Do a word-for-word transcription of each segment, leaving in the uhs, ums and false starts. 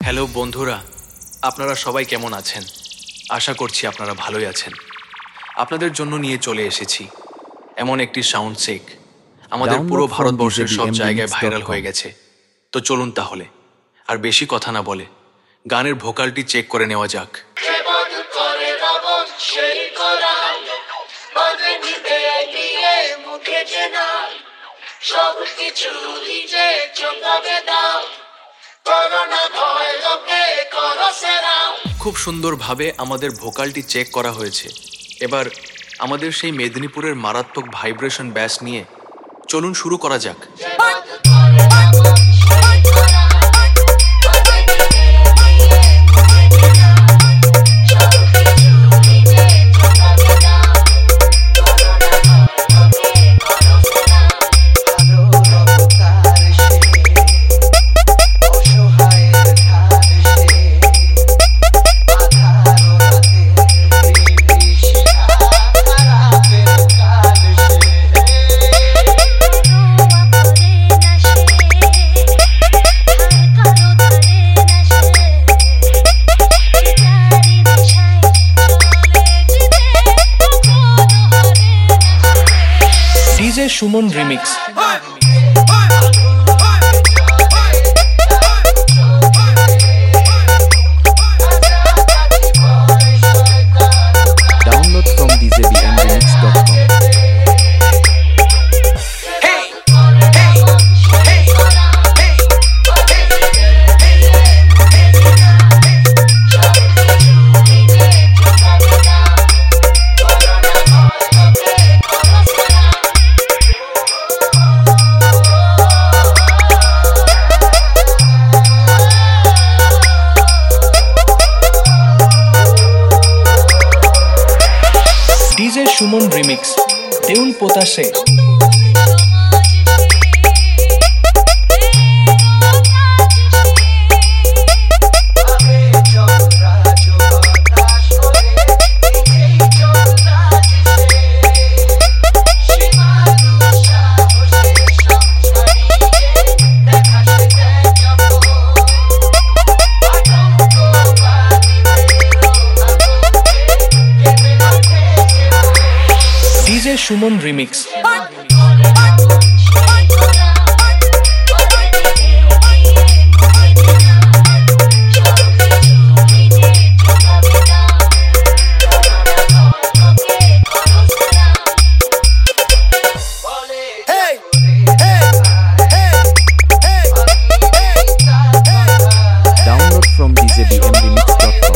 Hello বন্ধুরা, আপনারা সবাই কেমন আছেন? আশা করছি আপনারা ভালোই আছেন। আপনাদের জন্য নিয়ে চলে এসেছি এমন একটি সাউন্ড চেক আমাদের পুরো ভারতবর্ষের সব জায়গায় ভাইরাল হয়ে গেছে। তো চলুন তাহলে আর বেশি কথা না বলে গানের ভোকালটি চেক করে নেওয়া যাক। খুব সুন্দরভাবে আমাদের ভোকালটি চেক করা হয়েছে। এবার আমাদের সেই মেদিনীপুরের মারাত্মক ভাইব্রেশন ব্যাস নিয়ে চলুন শুরু করা যাক। DJ Suman remix. Download from d j b m remix dot com. DJ Suman remix, দেউল পোতাসে। DJ Suman remix. Download from d j b m remix dot com.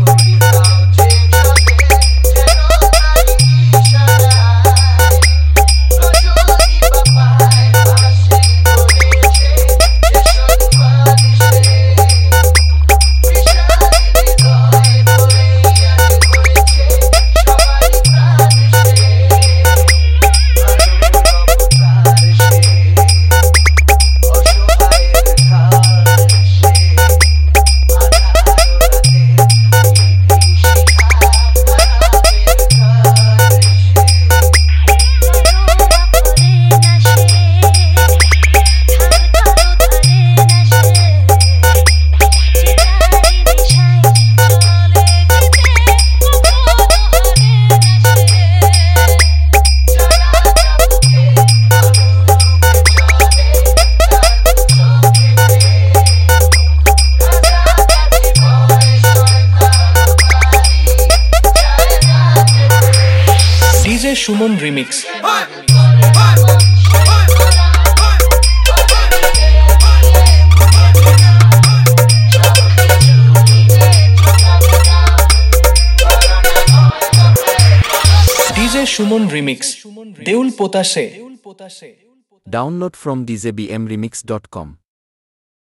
DJ Suman remix. DJ Suman remix, দেউল পোতাসে। Download from d j b m remix dot com.